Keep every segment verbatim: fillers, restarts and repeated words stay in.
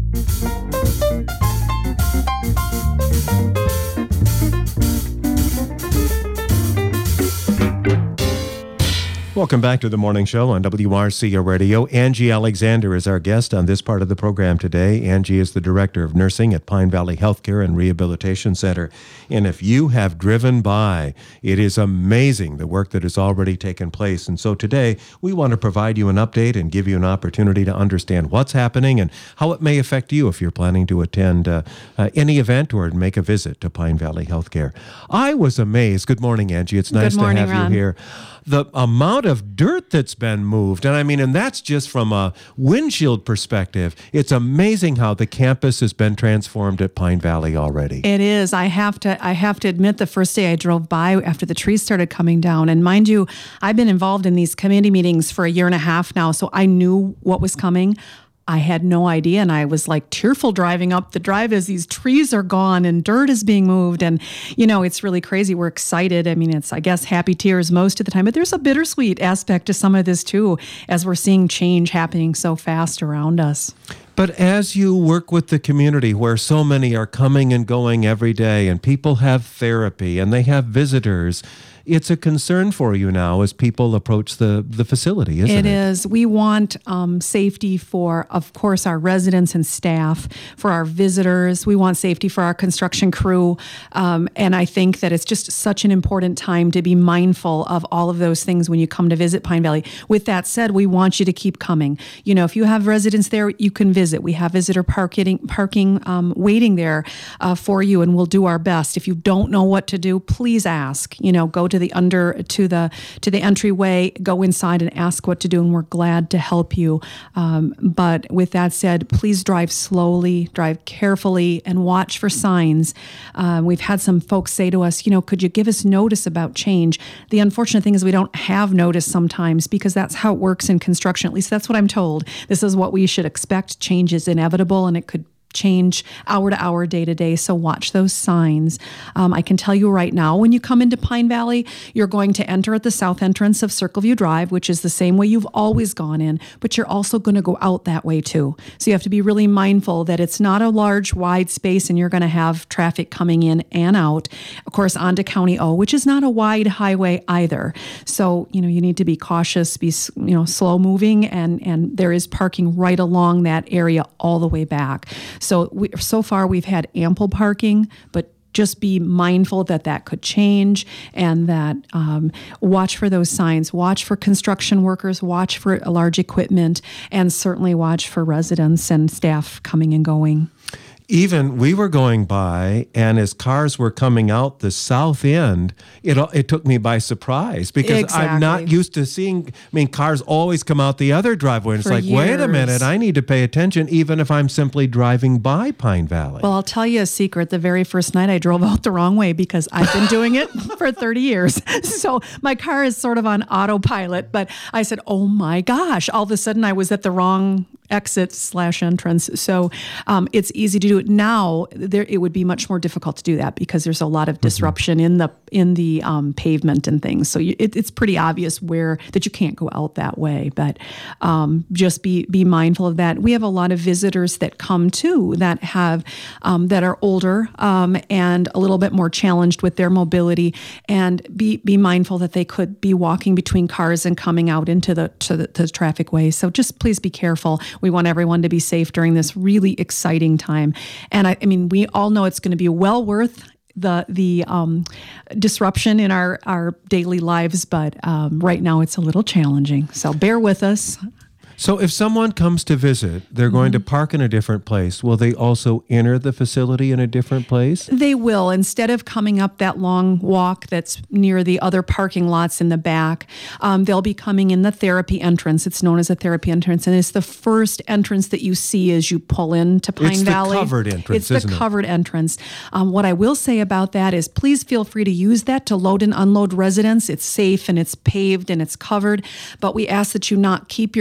Welcome back to the Morning Show on W R C A Radio. Angie Alexander is our guest on this part of the program today. Angie is the Director of Nursing at Pine Valley Healthcare and Rehabilitation Center. And if you have driven by, it is amazing the work that has already taken place. And so today, we want to provide you an update and give you an opportunity to understand what's happening and how it may affect you if you're planning to attend uh, uh, any event or make a visit to Pine Valley Healthcare. I was amazed. Good morning, Angie. It's nice Good morning, to have Ron. you here. The amount of dirt that's been moved, and I mean, and that's just from a windshield perspective. It's amazing how the campus has been transformed at Pine Valley already. It is. I have to. I have to admit, the first day I drove by after the trees started coming down, and mind you, I've been involved in these committee meetings for a year and a half now, so I knew what was coming. I had no idea, and I was like tearful driving up the drive as these trees are gone and dirt is being moved. And, you know, it's really crazy. We're excited. I mean, it's, I guess, happy tears most of the time, but there's a bittersweet aspect to some of this too, as we're seeing change happening so fast around us. But as you work with the community where so many are coming and going every day and people have therapy and they have visitors, it's a concern for you now as people approach the, the facility, isn't it? It is. We want um, safety for, of course, our residents and staff, for our visitors. We want safety for our construction crew. Um, and I think that it's just such an important time to be mindful of all of those things when you come to visit Pine Valley. With that said, we want you to keep coming. You know, if you have residents there, you can visit. We have visitor parking, parking um, waiting there uh, for you, and we'll do our best. If you don't know what to do, please ask. You know, go to the under to the to the entryway, go inside and ask what to do, and we're glad to help you. Um, but with that said, please drive slowly, drive carefully, and watch for signs. Um, we've had some folks say to us, you know, could you give us notice about change? The unfortunate thing is we don't have notice sometimes because that's how it works in construction. At least that's what I'm told. This is what we should expect. Change is inevitable, and it could change hour to hour, day to day. So watch those signs. Um, I can tell you right now, when you come into Pine Valley, you're going to enter at the south entrance of Circleview Drive, which is the same way you've always gone in, but you're also going to go out that way too. So you have to be really mindful that it's not a large, wide space and you're going to have traffic coming in and out. Of course, onto County O, which is not a wide highway either. So, you know, you need to be cautious, be, you know, slow moving, and, and there is parking right along that area all the way back. So we, so far we've had ample parking, but just be mindful that that could change, and that um, watch for those signs, watch for construction workers, watch for large equipment, and certainly watch for residents and staff coming and going. Even we were going by, and as cars were coming out the south end, it it took me by surprise because Exactly. I'm not used to seeing, I mean, cars always come out the other driveway. And it's For like, wait a years. minute, I need to pay attention even if I'm simply driving by Pine Valley. Well, I'll tell you a secret. The very first night I drove out the wrong way because I've been doing it for thirty years. So my car is sort of on autopilot, but I said, oh my gosh, all of a sudden I was at the wrong exit slash entrance. So um, it's easy to do it now. There, it would be much more difficult to do that because there's a lot of disruption mm-hmm. in the in the um, pavement and things. So you, it, it's pretty obvious where that you can't go out that way. But um, just be be mindful of that. We have a lot of visitors that come too that have um, that are older um, and a little bit more challenged with their mobility, and be be mindful that they could be walking between cars and coming out into the to the, to the traffic way. So just please be careful. We want everyone to be safe during this really exciting time. And I, I mean, we all know it's going to be well worth the the um, disruption in our, our daily lives, but um, right now it's a little challenging. So bear with us. So if someone comes to visit, they're going Mm-hmm. to park in a different place. Will they also enter the facility in a different place? They will. Instead of coming up that long walk that's near the other parking lots in the back, um, they'll be coming in the therapy entrance. It's known as a therapy entrance, and it's the first entrance that you see as you pull into Pine It's Valley. the covered entrance, It's isn't the it? covered entrance. Um, what I will say about that is please feel free to use that to load and unload residents. It's safe and it's paved and it's covered, but we ask that you not keep your vehicle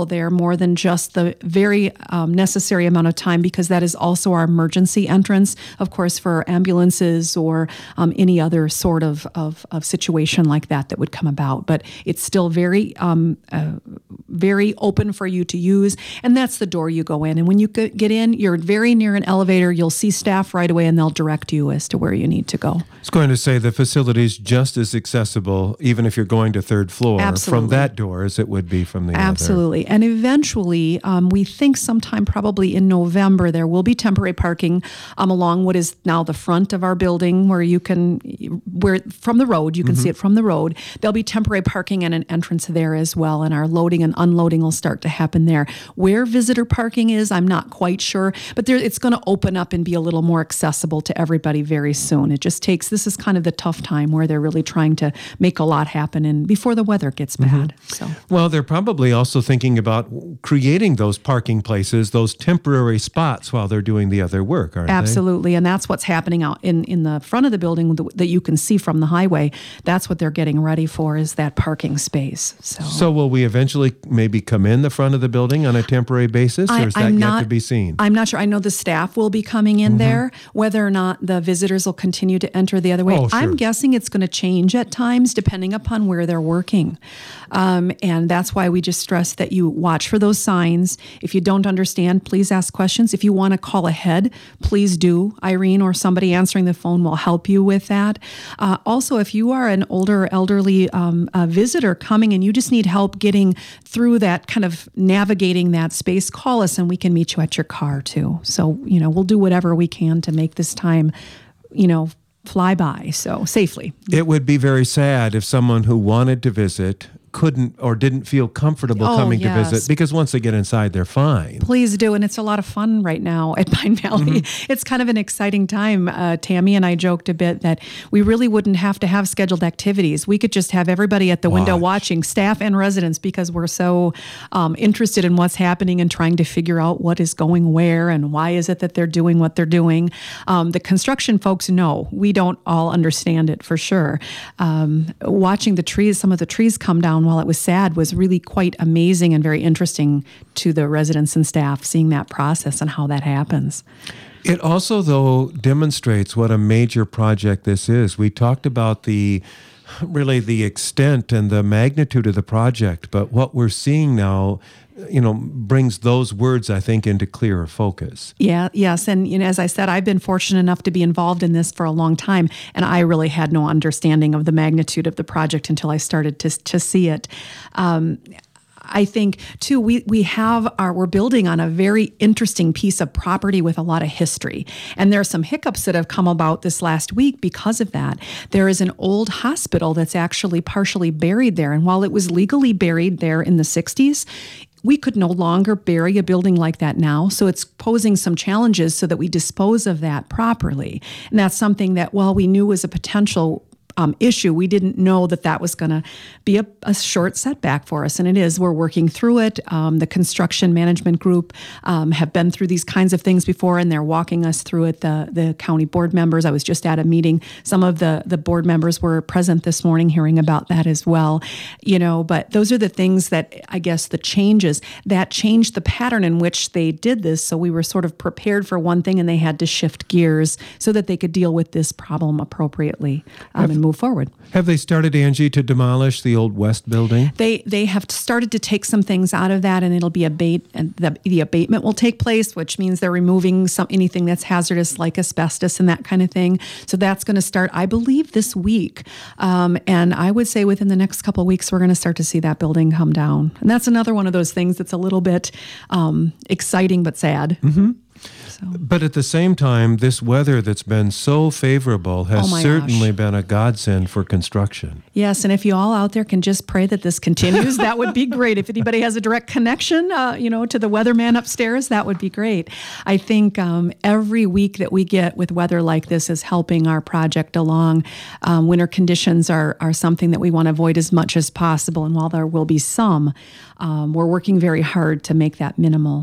there more than just the very um, necessary amount of time, because that is also our emergency entrance, of course, for ambulances or um, any other sort of, of, of situation like that that would come about. But it's still very, um, uh, very open for you to use, and that's the door you go in. And when you get in, you're very near an elevator. You'll see staff right away, and they'll direct you as to where you need to go. I was going to say the facility is just as accessible, even if you're going to third floor, Absolutely. from that door as it would be from the Absolutely. other. And eventually, um, we think sometime probably in November, there will be temporary parking um, along what is now the front of our building, where you can, where from the road, you can mm-hmm. see it from the road. There'll be temporary parking and an entrance there as well, and our loading and unloading will start to happen there. Where visitor parking is, I'm not quite sure, but there, it's going to open up and be a little more accessible to everybody very soon. It just takes, this is kind of the tough time where they're really trying to make a lot happen and before the weather gets bad. Mm-hmm. So, well, they're probably also thinking about creating those parking places, those temporary spots while they're doing the other work, aren't Absolutely. they? And that's what's happening out in, in the front of the building that you can see from the highway. That's what they're getting ready for, is that parking space. So, so will we eventually maybe come in the front of the building on a temporary basis, or I, is that I'm yet not, to be seen? I'm not sure. I know the staff will be coming in mm-hmm. there. Whether or not the visitors will continue to enter the other way, oh, sure. I'm guessing it's going to change at times depending upon where they're working. Um, and that's why we just stress that you watch for those signs. If you don't understand, please ask questions. If you want to call ahead, please do. Irene or somebody answering the phone will help you with that. Uh, also, if you are an older, elderly um, uh, visitor coming and you just need help getting through that, kind of navigating that space, call us and we can meet you at your car too. So, you know, we'll do whatever we can to make this time, you know, fly by so safely. It would be very sad if someone who wanted to visit couldn't or didn't feel comfortable oh, coming yes. to visit, because once they get inside, they're fine. Please do. And it's a lot of fun right now at Pine Valley. Mm-hmm. It's kind of an exciting time. Uh, Tammy and I joked a bit that we really wouldn't have to have scheduled activities. We could just have everybody at the Watch. window watching, staff and residents, because we're so um, interested in what's happening and trying to figure out what is going where and why is it that they're doing what they're doing. Um, the construction folks know. We don't all understand it for sure. Um, watching the trees, some of the trees come down while it was sad, was really quite amazing and very interesting to the residents and staff, seeing that process and how that happens. It also, though, demonstrates what a major project this is. We talked about the really the extent and the magnitude of the project, but what we're seeing now, you know, brings those words, I think, into clearer focus. Yeah, yes. And you know, as I said, I've been fortunate enough to be involved in this for a long time, and I really had no understanding of the magnitude of the project until I started to, to see it. Um, I think, too, we, we have our, we're building on a very interesting piece of property with a lot of history. And there are some hiccups that have come about this last week because of that. There is an old hospital that's actually partially buried there. And while it was legally buried there in the sixties, we could no longer bury a building like that now. So it's posing some challenges so that we dispose of that properly. And that's something that, while we knew was a potential Um, issue, we didn't know that that was going to be a, a short setback for us, and it is. We're working through it. Um, the construction management group um, have been through these kinds of things before, and they're walking us through it. The the county board members, I was just at a meeting. Some of the the board members were present this morning hearing about that as well. You know, but those are the things that, I guess, the changes that changed the pattern in which they did this. So we were sort of prepared for one thing, and they had to shift gears so that they could deal with this problem appropriately um, and move forward. Have they started, Angie, to demolish the old West building? They they have started to take some things out of that, and it'll be abate. And the, the abatement will take place, which means they're removing some anything that's hazardous, like asbestos and that kind of thing. So that's going to start, I believe, this week. Um, and I would say within the next couple of weeks, we're going to start to see that building come down. And that's another one of those things that's a little bit um, exciting but sad. Mm-hmm. So. But at the same time, this weather that's been so favorable has oh certainly gosh. been a godsend for construction. Yes, and if you all out there can just pray that this continues, that would be great. If anybody has a direct connection, uh, you know, to the weatherman upstairs, that would be great. I think um, every week that we get with weather like this is helping our project along. Um, winter conditions are are something that we want to avoid as much as possible, and while there will be some, um, we're working very hard to make that minimal.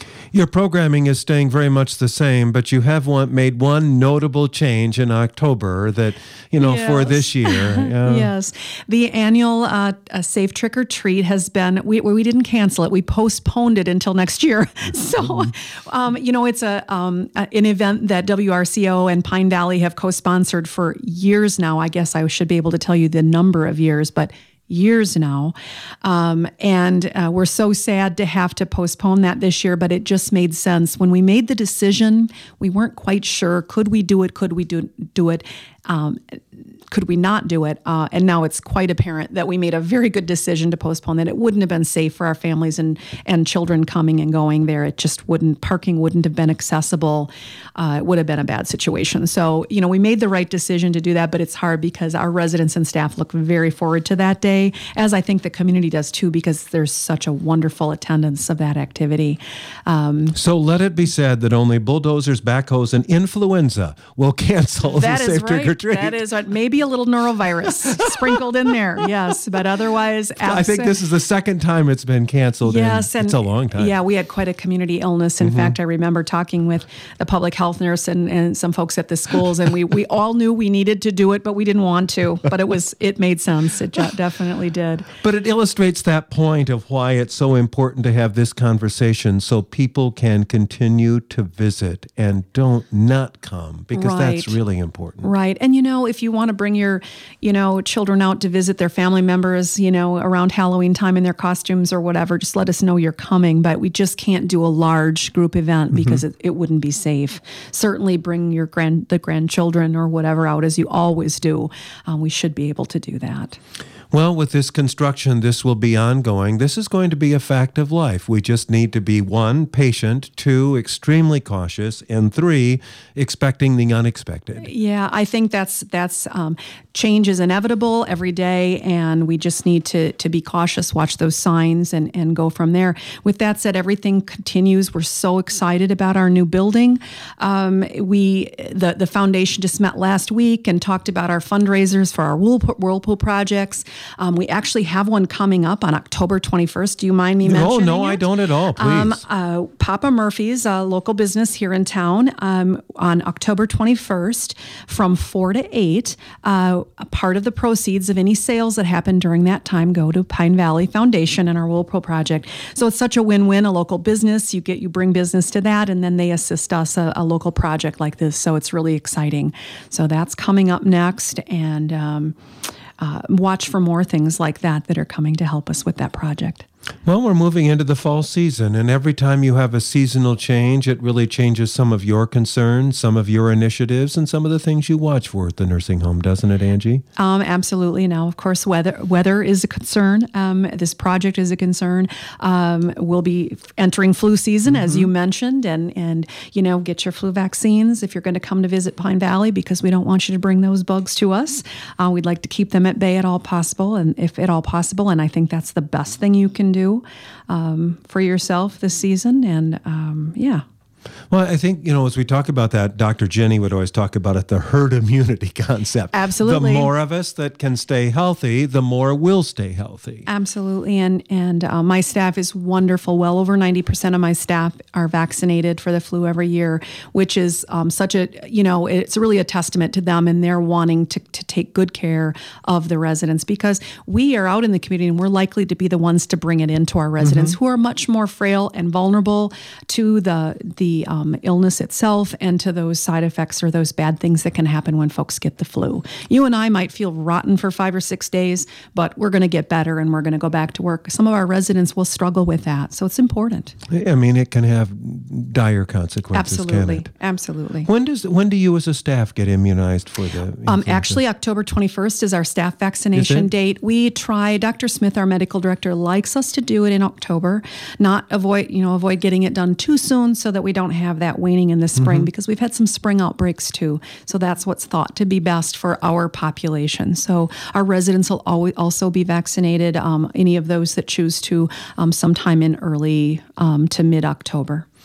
Your programming is staying very much the same, but you have one, made one notable change in October that, you know, yes. for this year. Yeah. Yes. The annual uh, uh, Safe Trick or Treat has been, we, we didn't cancel it. We postponed it until next year. So, um, you know, it's a um, an event that W R C O and Pine Valley have co-sponsored for years now. I guess I should be able to tell you the number of years, but years now. Um, and uh, we're so sad to have to postpone that this year, but it just made sense. When we made the decision, we weren't quite sure, could we do it? Could we do, do it? Um, could we not do it? Uh, and now it's quite apparent that we made a very good decision to postpone that. It wouldn't have been safe for our families and, and children coming and going there. It just wouldn't, parking wouldn't have been accessible. Uh, it would have been a bad situation. So, you know, we made the right decision to do that, but it's hard because our residents and staff look very forward to that day, as I think the community does too, because there's such a wonderful attendance of that activity. Um, so let it be said that only bulldozers, backhoes, and influenza will cancel that the is Safe right. Trick or Treat. That is what, maybe a little norovirus sprinkled in there, yes, but otherwise, absent. I think this is the second time it's been canceled. Yes, and and it's a long time. Yeah, we had quite a community illness. In mm-hmm. fact, I remember talking with the public health nurse and, and some folks at the schools, and we, we all knew we needed to do it, but we didn't want to. But it was it made sense. It definitely did. But it illustrates that point of why it's so important to have this conversation so people can continue to visit and don't not come, because right. that's really important. Right. And, you know, if you want to bring your, you know, children out to visit their family members, you know, around Halloween time in their costumes or whatever, just let us know you're coming. But we just can't do a large group event because mm-hmm. it, it wouldn't be safe. Certainly bring your grand the grandchildren or whatever out, as you always do. Um, we should be able to do that. Well, with this construction, this will be ongoing. This is going to be a fact of life. We just need to be, one, patient, two, extremely cautious, and three, expecting the unexpected. Yeah, I think that's that's um, change is inevitable every day, and we just need to to be cautious, watch those signs, and, and go from there. With that said, everything continues. We're so excited about our new building. Um, we the the foundation just met last week and talked about our fundraisers for our Whirlpool, Whirlpool projects. Um, we actually have one coming up on October twenty-first. Do you mind me mentioning No, no, it? I don't at all, please. Um, uh, Papa Murphy's, a local business here in town, um, on October twenty-first from four to eight. Uh, a part of the proceeds of any sales that happen during that time go to Pine Valley Foundation and our Whirlpool project. So it's such a win-win, a local business. You get you bring business to that, and then they assist us, a, a local project like this. So it's really exciting. So that's coming up next, and um, Uh, watch for more things like that that are coming to help us with that project. Well, we're moving into the fall season, and every time you have a seasonal change, it really changes some of your concerns, some of your initiatives, and some of the things you watch for at the nursing home, doesn't it, Angie? Um, absolutely. Now, of course, weather weather is a concern. Um, this project is a concern. Um, we'll be entering flu season, mm-hmm. as you mentioned, and, and, you know, get your flu vaccines if you're going to come to visit Pine Valley, because we don't want you to bring those bugs to us. Uh, we'd like to keep them at bay at all possible, and if at all possible, and I think that's the best thing you can do um, for yourself this season. And um, yeah. Well, I think, you know, as we talk about that, Doctor Jenny would always talk about it, the herd immunity concept. Absolutely. The more of us that can stay healthy, the more we'll stay healthy. Absolutely. And and uh, my staff is wonderful. Well over ninety percent of my staff are vaccinated for the flu every year, which is um, such a, you know, it's really a testament to them, and they're wanting to, to take good care of the residents, because we are out in the community and we're likely to be the ones to bring it into our residents, mm-hmm. who are much more frail and vulnerable to the, the Um, illness itself and to those side effects or those bad things that can happen when folks get the flu. You and I might feel rotten for five or six days, but we're going to get better and we're going to go back to work. Some of our residents will struggle with that, so it's important. I mean, it can have dire consequences. Absolutely, can it? absolutely. When does when do you as a staff get immunized for the? Um, actually, October twenty-first is our staff vaccination date. We try. Doctor Smith, our medical director, likes us to do it in October, not avoid you know avoid getting it done too soon, so that we don't have that waning in the spring, mm-hmm. because we've had some spring outbreaks too. So that's what's thought to be best for our population. So our residents will always also be vaccinated, um, any of those that choose to, um, sometime in early um, to mid-October.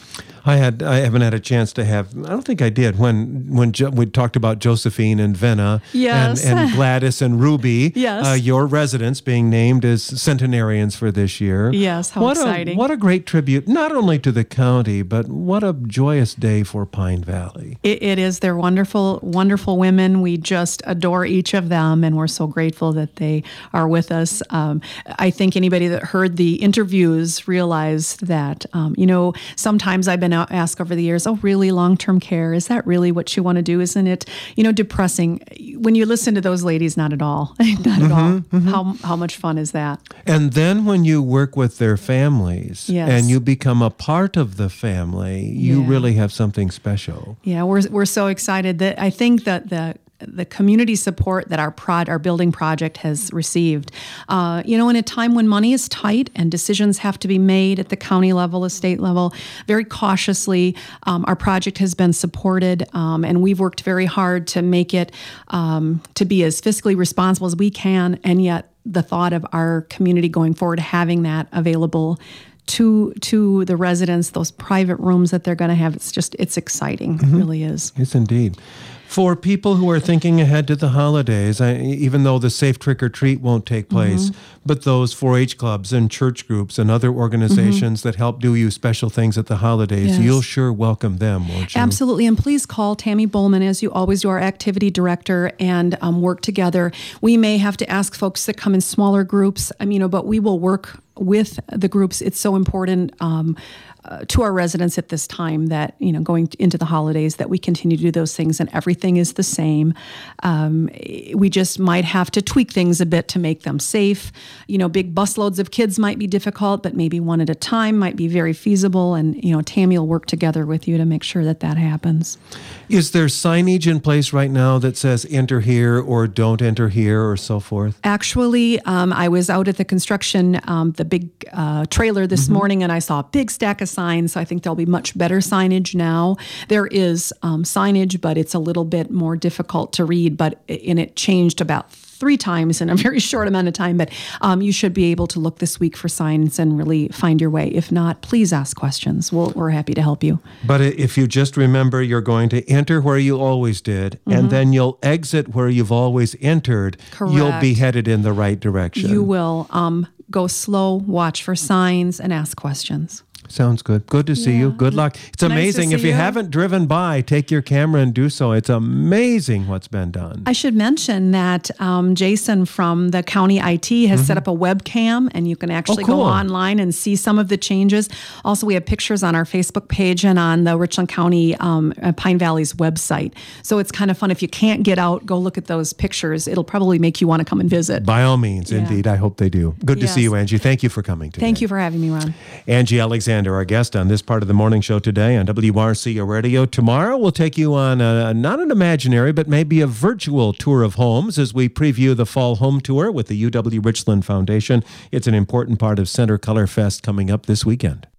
I had I haven't had a chance to have. I don't think I did when when jo- we talked about Josephine and Venna Yes. and, and Gladys and Ruby. Yes. Uh, your residents being named as centenarians for this year. Yes, how what exciting. A, what a great tribute, not only to the county, but what a joyous day for Pine Valley. It, it is. They're wonderful, wonderful women. We just adore each of them, and we're so grateful that they are with us. Um, I think anybody that heard the interviews realized that, um, you know, sometimes I've been out- asked over the years, oh, really, long-term care? Is that really what you want to do? Isn't it, you know, depressing? When you listen to those ladies, not at all. not at Mm-hmm, all. mm-hmm. How, how much fun is that? And then when you work with their families Yes. and you become a part of the family, you Yeah. really have something special. Yeah, we're we're so excited that I think that the the community support that our prod our building project has received, uh, you know, in a time when money is tight and decisions have to be made at the county level, the state level, very cautiously, um, our project has been supported, um, and we've worked very hard to make it um, to be as fiscally responsible as we can, and yet the thought of our community going forward having that available to to the residents, those private rooms that they're going to have. It's just, it's exciting. It really is. Yes, indeed. For people who are thinking ahead to the holidays, I, even though the safe trick or treat won't take place, mm-hmm. but those four H clubs and church groups and other organizations mm-hmm. that help do you special things at the holidays, Yes. you'll sure welcome them, won't you? Absolutely. And please call Tammy Bowman, as you always do, our activity director, and um, work together. We may have to ask folks to come in smaller groups, I mean, you know, but we will work with the groups. It's so important um, uh, to our residents at this time that, you know, going into the holidays, that we continue to do those things, and everything is the same. Um, we just might have to tweak things a bit to make them safe. You know, big busloads of kids might be difficult, but maybe one at a time might be very feasible. And, you know, Tammy will work together with you to make sure that that happens. Is there signage in place right now that says enter here or don't enter here or so forth? Actually, um, I was out at the construction, um, the big uh, trailer this mm-hmm. morning, and I saw a big stack of signs. So I think there'll be much better signage now. There is um, signage, but it's a little bit more difficult to read, but and it changed about three times in a very short amount of time. But um, you should be able to look this week for signs and really find your way. If not, please ask questions. We'll, we're happy to help you. But if you just remember, you're going to enter where you always did, mm-hmm. and then you'll exit where you've always entered. Correct. You'll be headed in the right direction. You will. Um, go slow, watch for signs, and ask questions. Sounds good. Good to see Yeah. you. Good luck. It's Nice amazing. to If see you, you. haven't driven by, take your camera and do so. It's amazing what's been done. I should mention that um, Jason from the county I T has mm-hmm. set up a webcam, and you can actually oh, cool. go online and see some of the changes. Also, we have pictures on our Facebook page and on the Richland County um, uh, Pine Valley's website. So it's kind of fun. If you can't get out, go look at those pictures. It'll probably make you want to come and visit. By all means, Yeah. indeed. I hope they do. Good Yes. to see you, Angie. Thank you for coming today. Thank you for having me, Ron. Angie Alexander, our guest on this part of the morning show today on W R C Radio. Tomorrow, we'll take you on a, not an imaginary, but maybe a virtual tour of homes as we preview the Fall Home Tour with the U W Richland Foundation. It's an important part of Center Color Fest coming up this weekend.